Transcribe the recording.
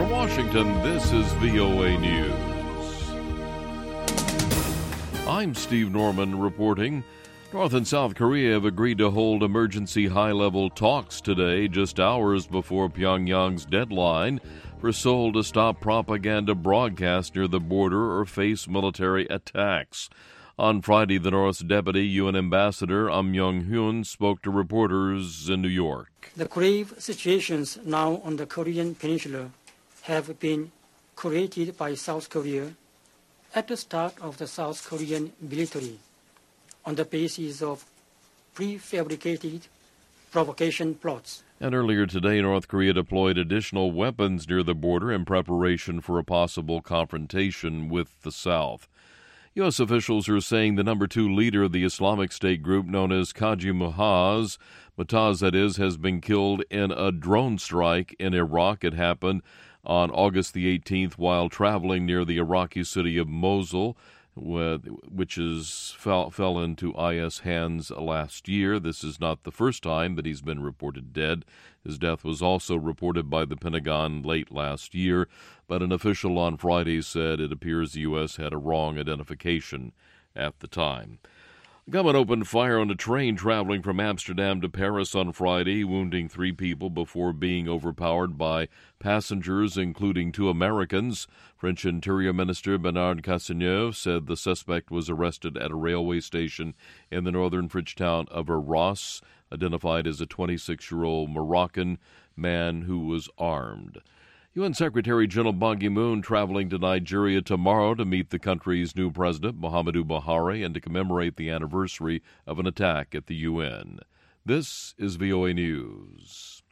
From Washington, this is VOA News. I'm Steve Norman reporting. North and South Korea have agreed to hold emergency high-level talks today, just hours before Pyongyang's deadline for Seoul to stop propaganda broadcast near the border or face military attacks. On Friday, the North's Deputy UN Ambassador Am Yong-hyun spoke to reporters in New York. The grave situations now on the Korean peninsula have been created by South Korea at the start of the South Korean military on the basis of prefabricated provocation plots. And earlier today, North Korea deployed additional weapons near the border in preparation for a possible confrontation with the South. U.S. officials are saying the number 2 leader of the Islamic State group known as Qaji Muaz, has been killed in a drone strike in Iraq. It happened on August the 18th while traveling near the Iraqi city of Mosul, which fell into IS hands last year. This is not the first time that he's been reported dead. His death was also reported by the Pentagon late last year, but an official on Friday said it appears the U.S. had a wrong identification at the time. The government opened fire on a train traveling from Amsterdam to Paris on Friday, wounding 3 people before being overpowered by passengers, including 2 Americans. French Interior Minister Bernard Cazeneuve said the suspect was arrested at a railway station in the northern French town of Arras, identified as a 26-year-old Moroccan man who was armed. UN Secretary General Ban Ki-moon traveling to Nigeria tomorrow to meet the country's new president, Muhammadu Buhari, and to commemorate the anniversary of an attack at the UN. This is VOA News.